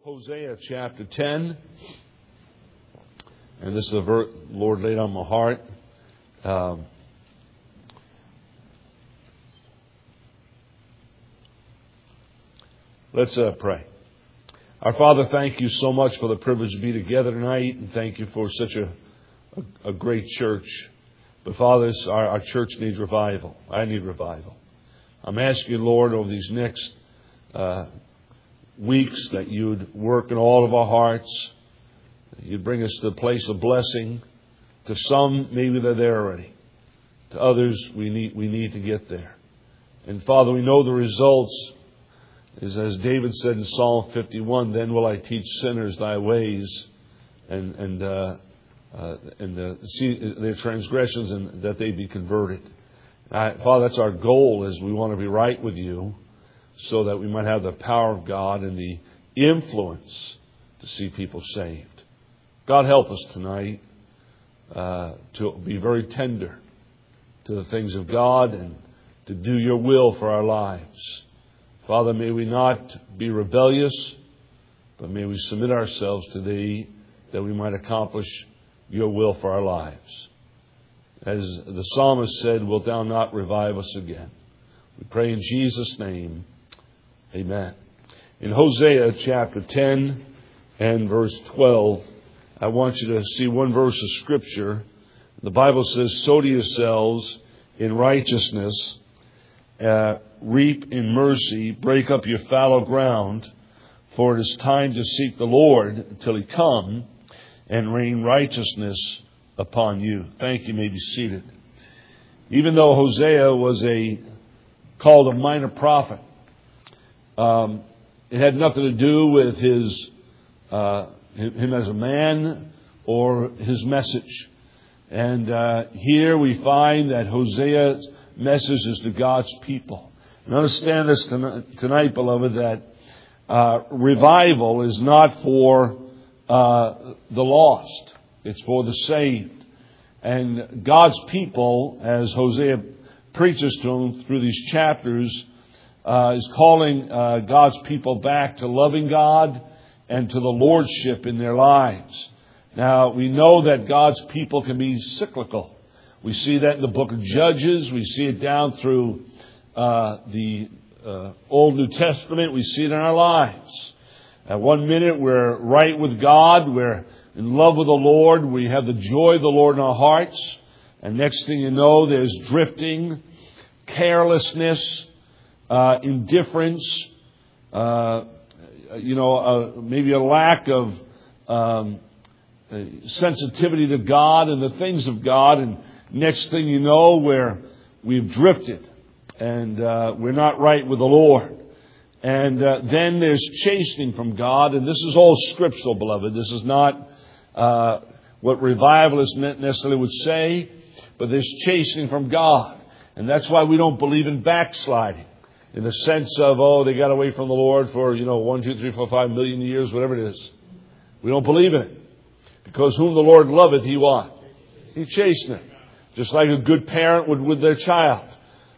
Hosea chapter 10, and this is a verse the Lord laid on my heart. Let's pray. Our Father, thank you so much for the privilege to be together tonight, and thank you for such a great church. But Father, our church needs revival. I need revival. I'm asking you, Lord, over these next weeks that you'd work in all of our hearts. You'd bring us to the place of blessing. To some, maybe they're there already. To others, we need to get there. And Father, we know the results is, as David said in Psalm 51, then will I teach sinners thy ways and see their transgressions, and that they be converted. Father, that's our goal, is we want to be right with you, so that we might have the power of God and the influence to see people saved. God, help us tonight to be very tender to the things of God and to do your will for our lives. Father, may we not be rebellious, but may we submit ourselves to Thee, that we might accomplish your will for our lives. As the psalmist said, wilt thou not revive us again? We pray in Jesus' name. Amen. In Hosea chapter 10 and verse 12, I want you to see one verse of Scripture. The Bible says, sow to yourselves in righteousness, reap in mercy, break up your fallow ground, for it is time to seek the Lord till He come and rain righteousness upon you. Thank you. You may be seated. Even though Hosea was called a minor prophet, it had nothing to do with him as a man or his message. And here we find that Hosea's message is to God's people. And understand this tonight, beloved, that revival is not for the lost. It's for the saved. And God's people, as Hosea preaches to them through these chapters, is calling God's people back to loving God and to the lordship in their lives. Now, we know that God's people can be cyclical. We see that in the book of Judges. We see it down through the Old New Testament. We see it in our lives. At one minute, we're right with God. We're in love with the Lord. We have the joy of the Lord in our hearts. And next thing you know, there's drifting, carelessness, indifference, maybe a lack of sensitivity to God and the things of God. And next thing you know, we've drifted and we're not right with the Lord. And then there's chastening from God. And this is all scriptural, beloved. This is not what revivalists necessarily would say, but there's chastening from God. And that's why we don't believe in backsliding, in the sense of, they got away from the Lord for, 1, 2, 3, 4, 5 million years, whatever it is. We don't believe in it. Because whom the Lord loveth, He what? He chasteneth. Just like a good parent would with their child.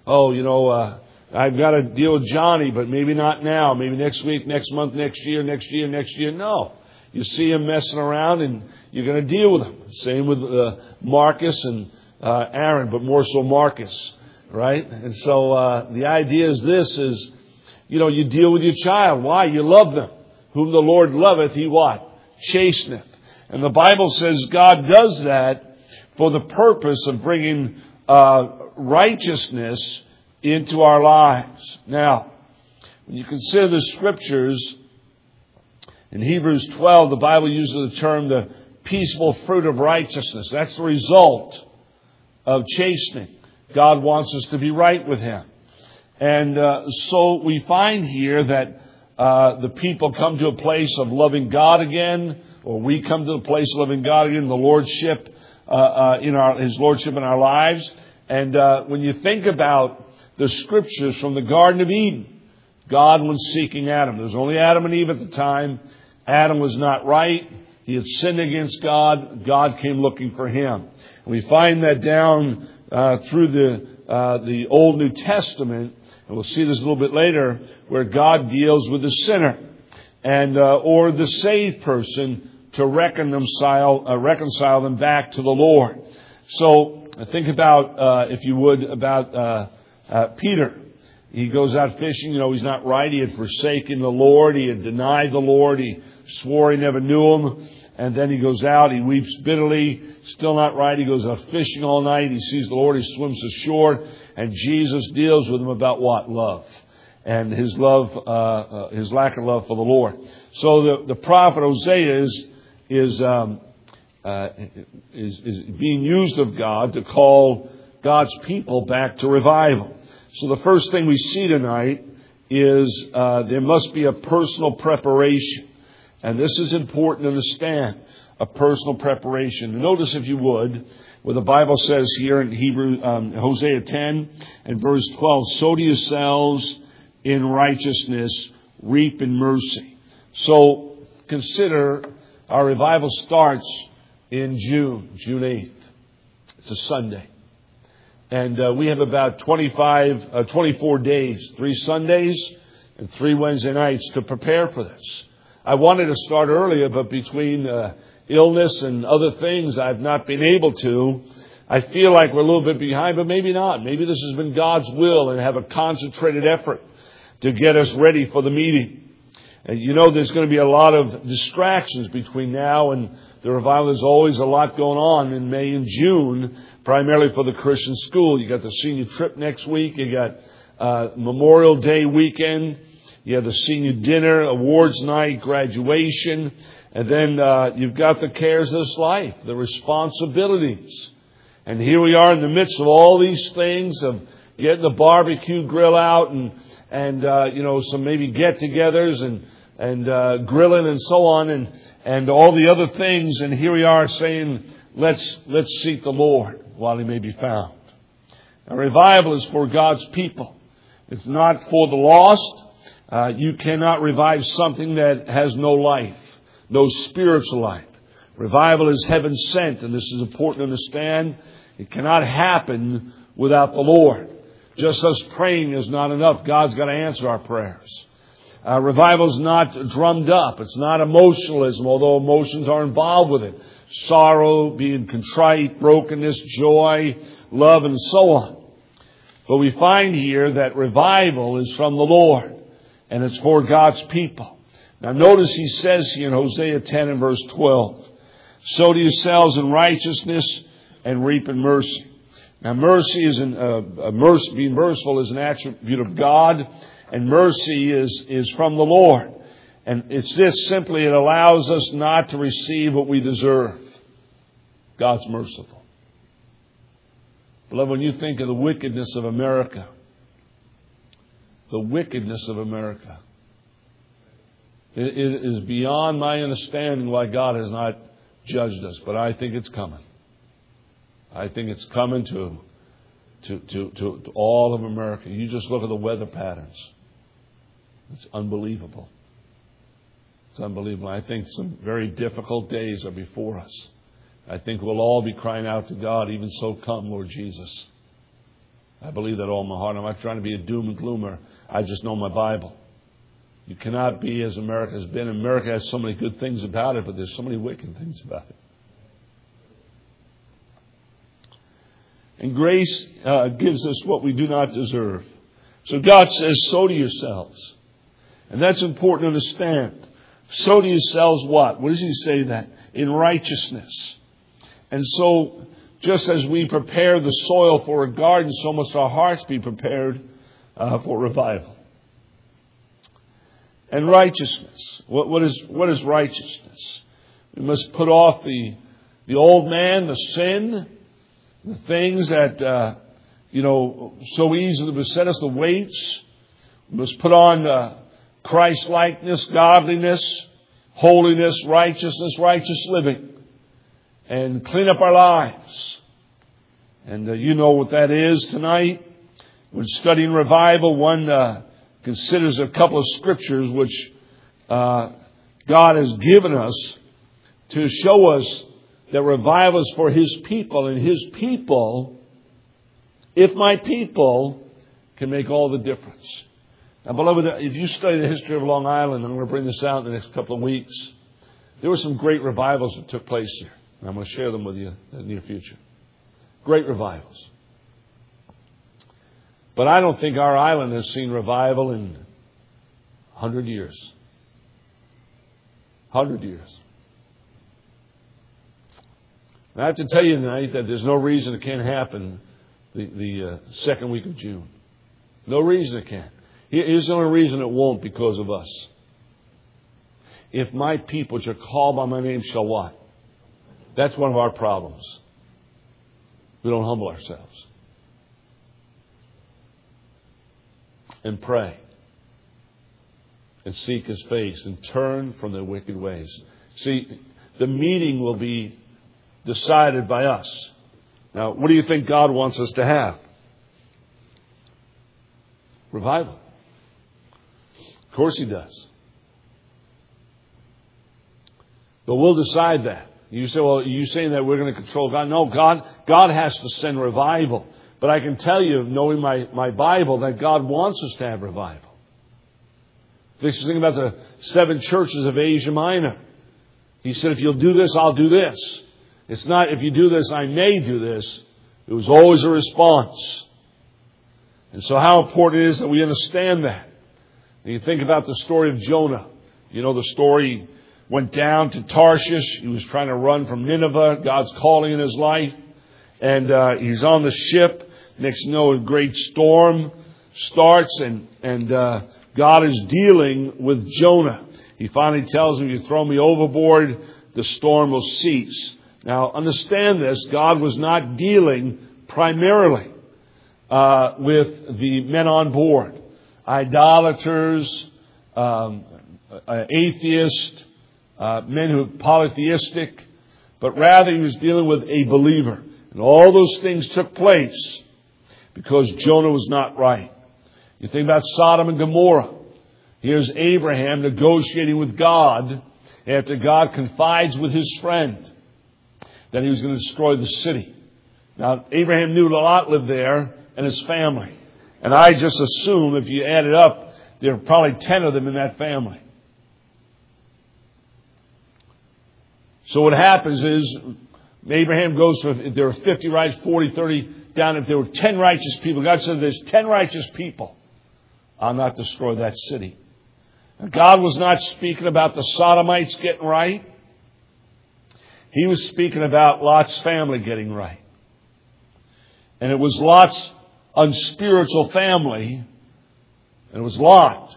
I've got to deal with Johnny, but maybe not now. Maybe next week, next month, next year. No. You see him messing around and you're going to deal with him. Same with Marcus and Aaron, but more so Marcus. Right? And so the idea is this is, you deal with your child. Why? You love them. Whom the Lord loveth, He what? Chasteneth. And the Bible says God does that for the purpose of bringing righteousness into our lives. Now, when you consider the Scriptures, in Hebrews 12, the Bible uses the term the peaceable fruit of righteousness. That's the result of chastening. God wants us to be right with Him. And so we find here that the people come to a place of loving God again, or we come to the place of loving God again, the Lordship, His Lordship in our lives. And when you think about the Scriptures from the Garden of Eden, God was seeking Adam. There was only Adam and Eve at the time. Adam was not right. He had sinned against God. God came looking for him. And we find that down through the Old New Testament, and we'll see this a little bit later, where God deals with the sinner. and or the saved person to reconcile them back to the Lord. So think about, if you would, about Peter. He goes out fishing. He's not right. He had forsaken the Lord. He had denied the Lord. He swore he never knew Him. And then he goes out. He weeps bitterly. Still not right. He goes out fishing all night. He sees the Lord. He swims ashore. And Jesus deals with him about what? Love. And his love, his lack of love for the Lord. So the prophet Hosea is being used of God to call God's people back to revival. So the first thing we see tonight is there must be a personal preparation. And this is important to understand, a personal preparation. Notice, if you would, what the Bible says here in Hosea 10 and verse 12, sow to yourselves in righteousness, reap in mercy. So consider our revival starts in June 8th. It's a Sunday. And we have about 24 days, 3 Sundays and 3 Wednesday nights to prepare for this. I wanted to start earlier, but between illness and other things, I've not been able to. I feel like we're a little bit behind, but maybe not. Maybe this has been God's will and have a concentrated effort to get us ready for the meeting. And there's going to be a lot of distractions between now and the revival. There's always a lot going on in May and June, primarily for the Christian school. You got the senior trip next week. You got Memorial Day weekend. You have the senior dinner, awards night, graduation. And then you've got the cares of this life, the responsibilities. And here we are in the midst of all these things, of getting the barbecue grill out and some maybe get-togethers and grilling and so on and all the other things. And here we are saying, let's seek the Lord while He may be found. Now, revival is for God's people. It's not for the lost. You cannot revive something that has no life, no spiritual life. Revival is heaven sent, and this is important to understand. It cannot happen without the Lord. Just us praying is not enough. God's got to answer our prayers. Revival is not drummed up. It's not emotionalism, although emotions are involved with it. Sorrow, being contrite, brokenness, joy, love, and so on. But we find here that revival is from the Lord, and it's for God's people. Now notice he says here in Hosea 10 and verse 12, sow to yourselves in righteousness and reap in mercy. Now mercy is being merciful is an attribute of God, and mercy is from the Lord. And it's this simply, it allows us not to receive what we deserve. God's merciful. Beloved, when you think of the wickedness of America, it is beyond my understanding why God has not judged us, but I think it's coming. I think it's coming to all of America. You just look at the weather patterns. It's unbelievable. It's unbelievable. I think some very difficult days are before us. I think we'll all be crying out to God, even so come, Lord Jesus. I believe that all in my heart. I'm not trying to be a doom and gloomer. I just know my Bible. You cannot be as America has been. America has so many good things about it, but there's so many wicked things about it. And grace gives us what we do not deserve. So God says, sow to yourselves. And that's important to understand. Sow to yourselves what? What does He say that? In righteousness. And so, just as we prepare the soil for a garden, so must our hearts be prepared for revival. And righteousness. What is righteousness? We must put off the old man, the sin, the things that so easily beset us, the weights. We must put on Christ-likeness, godliness, holiness, righteousness, righteous living, and clean up our lives. And you know what that is tonight. When studying revival, one considers a couple of scriptures which God has given us to show us that revival is for His people, and His people, if my people, can make all the difference. Now, beloved, if you study the history of Long Island, and I'm going to bring this out in the next couple of weeks, there were some great revivals that took place here. And I'm going to share them with you in the near future. Great revivals. But I don't think our island has seen revival in 100 years. 100 years. And I have to tell you tonight that there's no reason it can't happen the second week of June. No reason it can't. Here's the only reason it won't, because of us. If my people which are called by my name shall what? That's one of our problems. We don't humble ourselves. And pray. And seek His face. And turn from their wicked ways. See, the meeting will be decided by us. Now, what do you think God wants us to have? Revival. Of course He does. But we'll decide that. You say, well, are you saying that we're going to control God? No, God has to send revival. But I can tell you, knowing my Bible, that God wants us to have revival. If you think about the 7 churches of Asia Minor, He said, if you'll do this, I'll do this. It's not, if you do this, I may do this. It was always a response. And so how important it is that we understand that. And you think about the story of Jonah. You know the story. He went down to Tarshish. He was trying to run from Nineveh, God's calling in his life. And he's on the ship. Next you know, a great storm starts, and God is dealing with Jonah. He finally tells him, you throw me overboard, the storm will cease. Now, understand this. God was not dealing primarily with the men on board. Idolaters, atheists, men who are polytheistic. But rather, He was dealing with a believer. And all those things took place because Jonah was not right. You think about Sodom and Gomorrah. Here's Abraham negotiating with God after God confides with his friend that he was going to destroy the city. Now, Abraham knew Lot lived there and his family. And I just assume if you add it up, there are probably 10 of them in that family. So what happens is, Abraham goes to, if there were 50 righteous, 40, 30 down. If there were 10 righteous people, God said, there's 10 righteous people, I'll not destroy that city. And God was not speaking about the Sodomites getting right. He was speaking about Lot's family getting right. And it was Lot's unspiritual family. And it was Lot,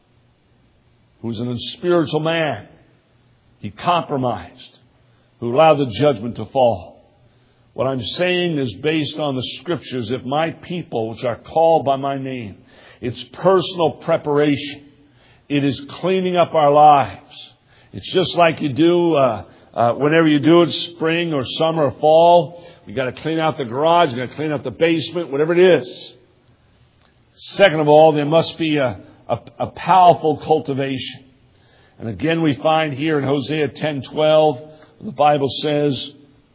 who was an unspiritual man. He compromised, who allowed the judgment to fall. What I'm saying is based on the Scriptures. If my people, which are called by my name, it's personal preparation. It is cleaning up our lives. It's just like you do whenever you do it, spring or summer or fall. You got to clean out the garage. You got to clean out the basement, whatever it is. Second of all, there must be a powerful cultivation. And again, we find here in Hosea 10:12, the Bible says,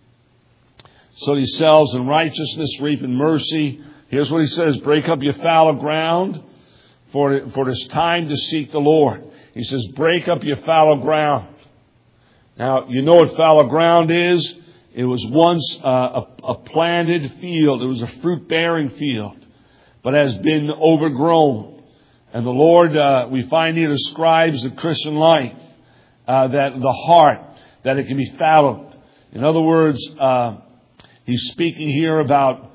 "Sow yourselves in righteousness, reap in mercy." Here's what He says: "Break up your fallow ground, for it is time to seek the Lord." He says, "Break up your fallow ground." Now, you know what fallow ground is. It was once a planted field. It was a fruit-bearing field, but has been overgrown. And the Lord, we find here, describes the Christian life, that the heart, that it can be fallowed. In other words, He's speaking here about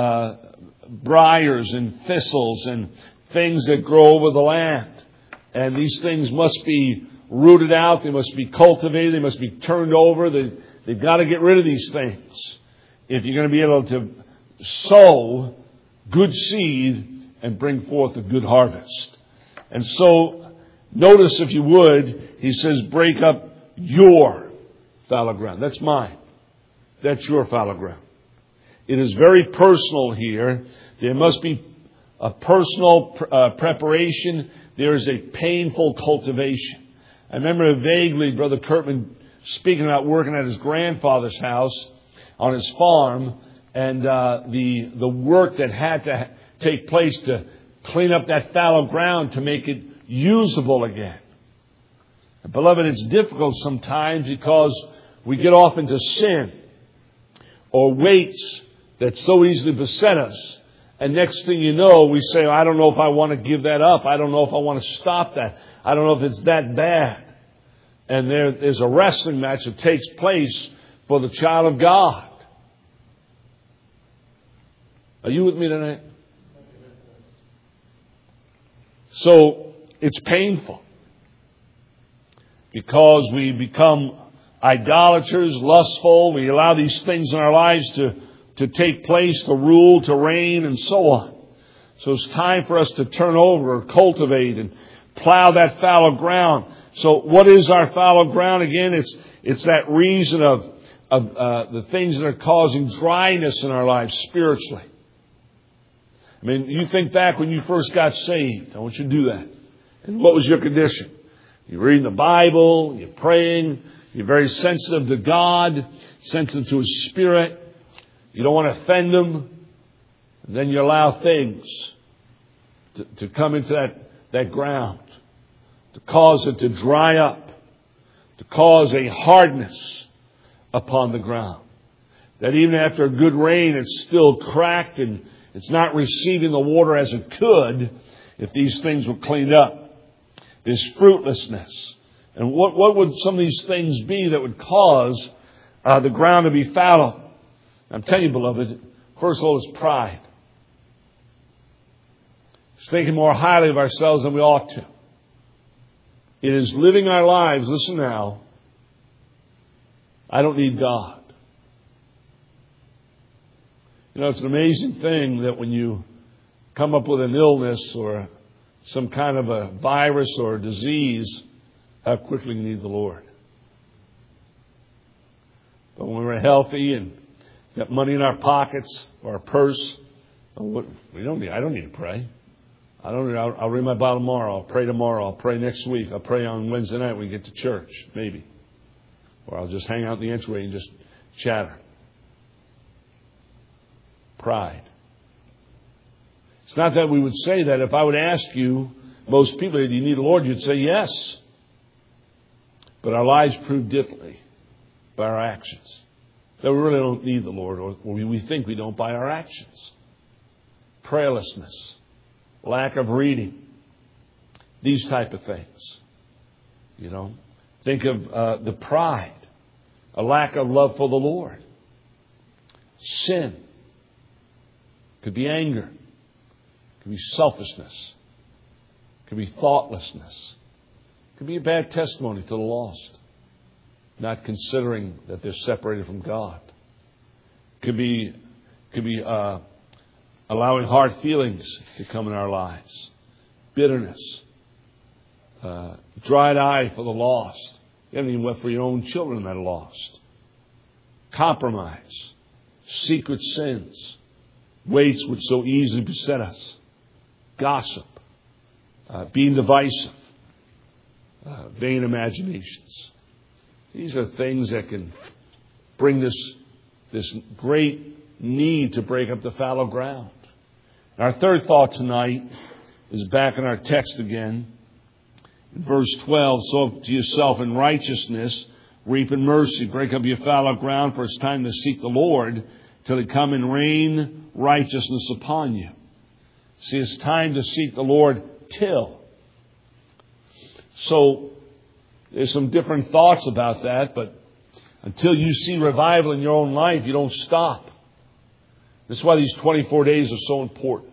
briars and thistles and things that grow over the land. And these things must be rooted out. They must be cultivated. They must be turned over. They've got to get rid of these things if you're going to be able to sow good seed and bring forth a good harvest. And so, notice if you would, He says, break up your fallow ground. That's mine. That's your fallow ground. It is very personal here. There must be a personal preparation. There is a painful cultivation. I remember vaguely Brother Kurtman speaking about working at his grandfather's house on his farm, and the work that had to take place to clean up that fallow ground to make it usable again. And beloved, it's difficult sometimes because we get off into sin or weights that so easily beset us. And next thing you know, we say, I don't know if I want to give that up. I don't know if I want to stop that. I don't know if it's that bad. And there's a wrestling match that takes place for the child of God. Are you with me tonight? So it's painful because we become idolaters, lustful. We allow these things in our lives to take place, to rule, to reign, and so on. So it's time for us to turn over, cultivate, and plow that fallow ground. So what is our fallow ground again? It's that reason of the things that are causing dryness in our lives spiritually. I mean, you think back when you first got saved. I want you to do that. And what was your condition? You're reading the Bible, you're praying, you're very sensitive to God, sensitive to His Spirit. You don't want to offend Him. And then you allow things to come into that ground, to cause it to dry up, to cause a hardness upon the ground. That even after a good rain, it's still cracked and it's not receiving the water as it could if these things were cleaned up. There's fruitlessness. And what would some of these things be that would cause the ground to be fallow? I'm telling you, beloved, first of all, it's pride. It's thinking more highly of ourselves than we ought to. It is living our lives, listen now, I don't need God. You know, it's an amazing thing that when you come up with an illness or some kind of a virus or a disease, how quickly you need the Lord. But when we're healthy and got money in our pockets or our purse, I don't need to pray. I'll read my Bible tomorrow. I'll pray tomorrow. I'll pray next week. I'll pray on Wednesday night when we get to church, maybe. Or I'll just hang out in the entryway and just chatter. Pride. It's not that we would say that. If I would ask you, most people, do you need the Lord? You'd say yes. But our lives prove differently by our actions. That we really don't need the Lord, or we think we don't by our actions. Prayerlessness. Lack of reading. These type of things. You know. Think of the pride. A lack of love for the Lord. Sin. Could be anger. Could be selfishness. Could be thoughtlessness. Could be a bad testimony to the lost. Not considering that they're separated from God. Could be allowing hard feelings to come in our lives. Bitterness. Dried eye for the lost. You haven't even wept for your own children that are lost. Compromise. Secret sins. Weights which so easily beset us. Gossip. Being divisive. Vain imaginations. These are things that can bring this great need to break up the fallow ground. And our third thought tonight is back in our text again. In verse 12, sow to yourself in righteousness, reap in mercy, break up your fallow ground, for it's time to seek the Lord till He come and rain righteousness upon you. See, it's time to seek the Lord till. So, there's some different thoughts about that, but until you see revival in your own life, you don't stop. That's why these 24 days are so important.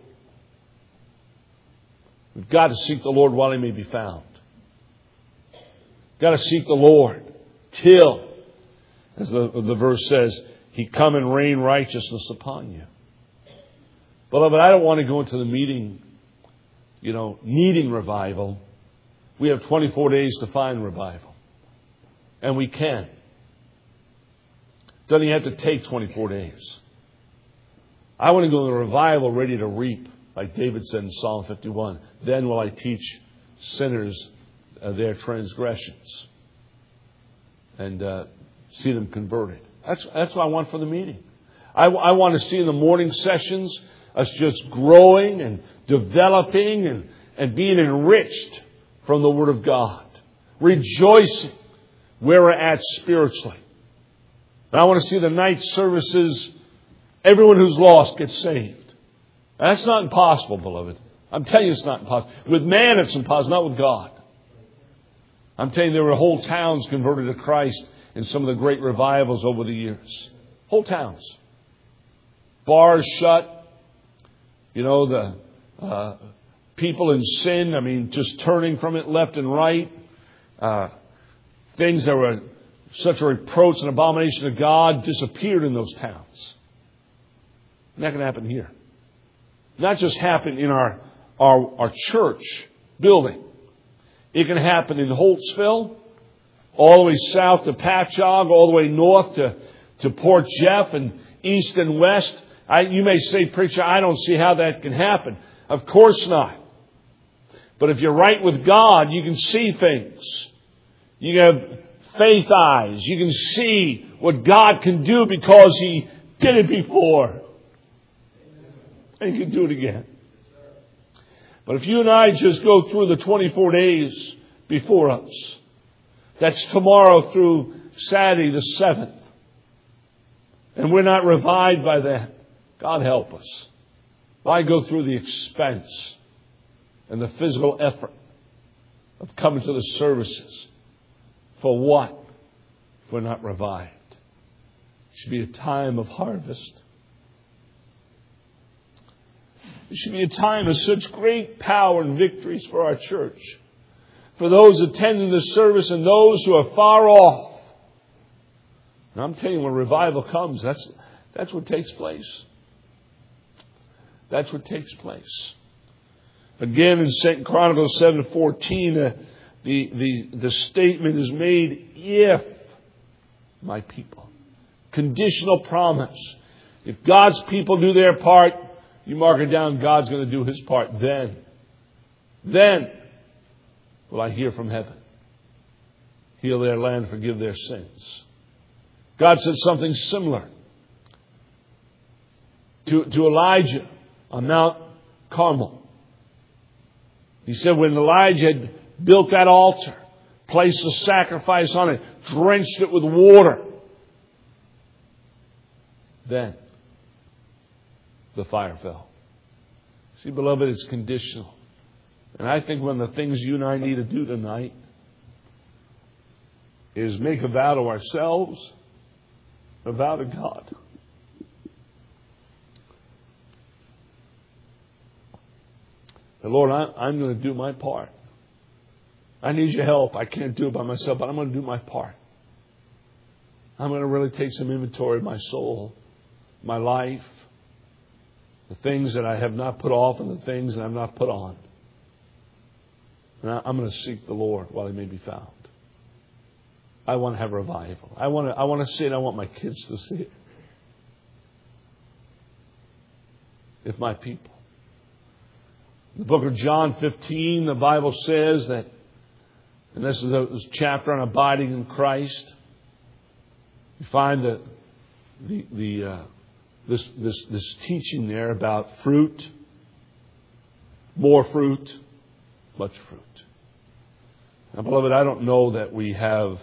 We've got to seek the Lord while He may be found. We've got to seek the Lord till, as the verse says, He come and rain righteousness upon you. Beloved, I don't want to go into the meeting, needing revival. We have 24 days to find revival. And we can. Doesn't even have to take 24 days. I want to go to revival ready to reap, like David said in Psalm 51. Then will I teach sinners their transgressions and see them converted. That's what I want for the meeting. I want to see in the morning sessions us just growing and developing and being enriched from the Word of God. Rejoicing where we're at spiritually. And I want to see the night services, everyone who's lost gets saved. And that's not impossible, beloved. I'm telling you it's not impossible. With man it's impossible, not with God. I'm telling you there were whole towns converted to Christ in some of the great revivals over the years. Whole towns. Bars shut. The people in sin, just turning from it left and right. Things that were such a reproach and abomination to God disappeared in those towns. And that can happen here. Not just happen in our church building. It can happen in Holtzville, all the way south to Patchogue, all the way north to Port Jeff, and east and west. You may say, preacher, I don't see how that can happen. Of course not. But if you're right with God, you can see things. You have faith eyes. You can see what God can do because He did it before. And He can do it again. But if you and I just go through the 24 days before us, that's tomorrow through Saturday the 7th, and we're not revived by that, God help us. Why go through the expense and the physical effort of coming to the services? For what? If we're not revived. It should be a time of harvest. It should be a time of such great power and victories for our church. For those attending the service and those who are far off. And I'm telling you, when revival comes, that's what takes place. That's what takes place. Again, in 2 Chronicles 7:14, the statement is made, if my people. Conditional promise. If God's people do their part, you mark it down, God's going to do His part. Then will I hear from heaven. Heal their land, forgive their sins. God said something similar to Elijah on Mount Carmel. He said when Elijah had built that altar, placed the sacrifice on it, drenched it with water, then the fire fell. See, beloved, it's conditional. And I think one of the things you and I need to do tonight is make a vow to ourselves, a vow to God. And Lord, I'm going to do my part. I need your help. I can't do it by myself, but I'm going to do my part. I'm going to really take some inventory of my soul, my life, the things that I have not put off and the things that I have not put on. And I'm going to seek the Lord while He may be found. I want to have revival. I want to see it. I want my kids to see it. If my people. In the book of John 15, the Bible says that, and this is a chapter on abiding in Christ. You find this teaching there about fruit, more fruit, much fruit. Now, beloved, I don't know that we have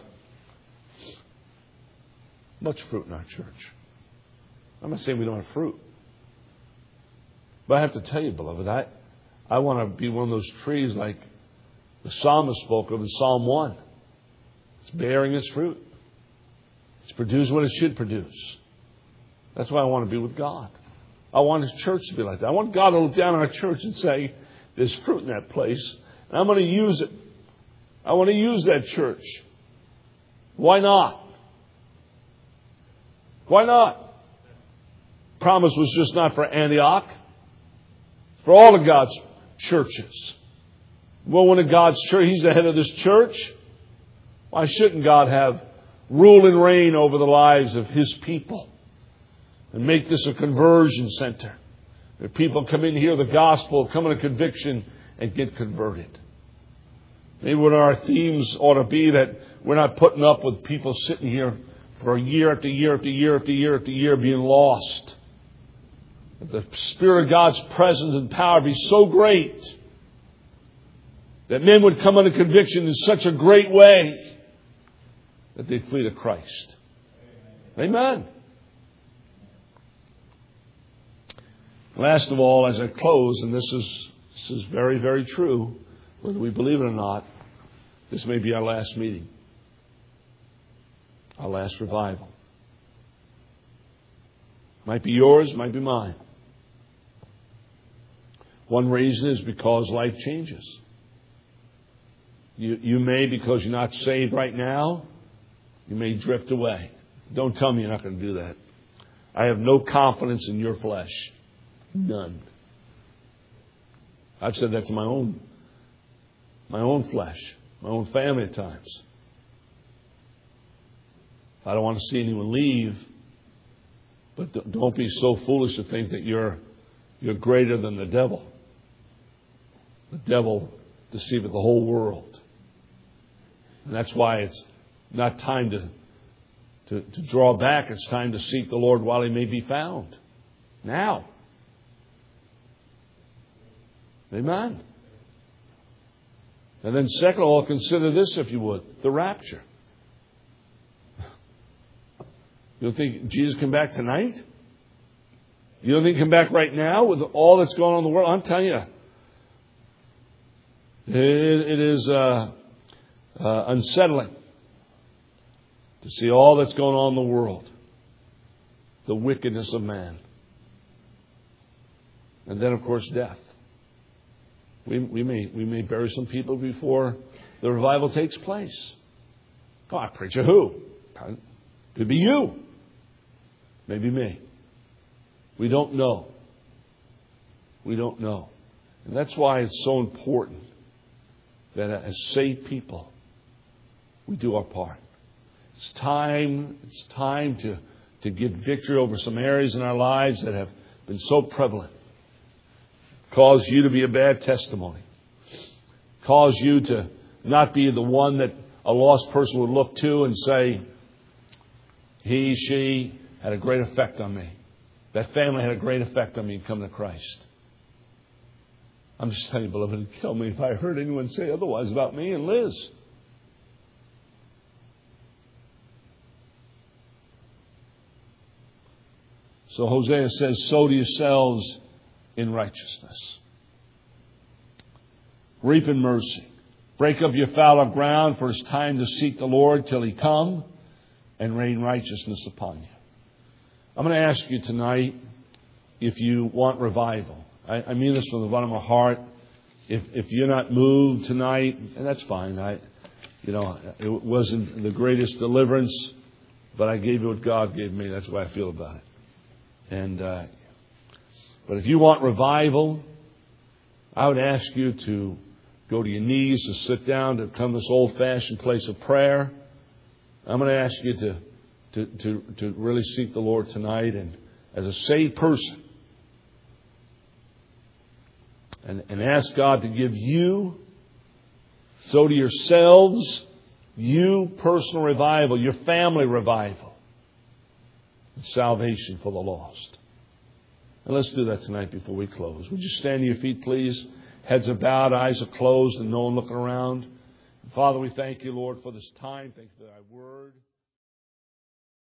much fruit in our church. I'm not saying we don't have fruit. But I have to tell you, beloved, I want to be one of those trees like the psalmist spoke of in Psalm 1. It's bearing its fruit. It's produced what it should produce. That's why I want to be with God. I want His church to be like that. I want God to look down on our church and say, there's fruit in that place, and I'm going to use it. I want to use that church. Why not? Why not? Promise was just not for Antioch. For all of God's churches. Well, one of God's church, He's the head of this church. Why shouldn't God have rule and reign over the lives of His people? And make this a conversion center. Where people come in, hear the gospel, come into conviction, and get converted. Maybe one of our themes ought to be that we're not putting up with people sitting here for year after year after year after year after year being lost. that the Spirit of God's presence and power be so great that men would come under conviction in such a great way that they'd flee to Christ. Amen. Last of all, as I close, and this is very, very true, whether we believe it or not, this may be our last meeting, our last revival. Might be yours, might be mine. One reason is because life changes. You may, because you're not saved right now, you may drift away. Don't tell me you're not going to do that. I have no confidence in your flesh. None. I've said that to my own flesh, my own family at times. I don't want to see anyone leave, but don't be so foolish to think that you're greater than the devil. The devil deceiveth the whole world. And that's why it's not time to draw back. It's time to seek the Lord while He may be found. Now. Amen. And then second of all, consider this, if you would, the rapture. You don't think Jesus can come back tonight? You don't think He can come back right now with all that's going on in the world? I'm telling you, it is unsettling to see all that's going on in the world. The wickedness of man. And then, of course, death. We may bury some people before the revival takes place. Oh, preacher, who? Could be you. Maybe me. We don't know. We don't know. And that's why it's so important that as saved people, we do our part. It's time to get victory over some areas in our lives that have been so prevalent. Cause you to be a bad testimony. Cause you to not be the one that a lost person would look to and say, he, she had a great effect on me. That family had a great effect on me in coming to Christ. I'm just telling you, beloved, it'd kill me if I heard anyone say otherwise about me and Liz. So Hosea says, sow to yourselves in righteousness. Reap in mercy. Break up your fallow ground, for it's time to seek the Lord till He come and rain righteousness upon you. I'm going to ask you tonight if you want revival. I mean this from the bottom of my heart. If you're not moved tonight, and that's fine. It wasn't the greatest deliverance, but I gave you what God gave me. That's the way I feel about it. But if you want revival, I would ask you to go to your knees, to sit down, to come to this old-fashioned place of prayer. I'm going to ask you to really seek the Lord tonight, and as a saved person, and ask God to give you, so to yourselves, you personal revival, your family revival, and salvation for the lost. And let's do that tonight before we close. Would you stand to your feet, please? Heads are bowed, eyes are closed, and no one looking around. Father, we thank you, Lord, for this time. Thank you for thy word.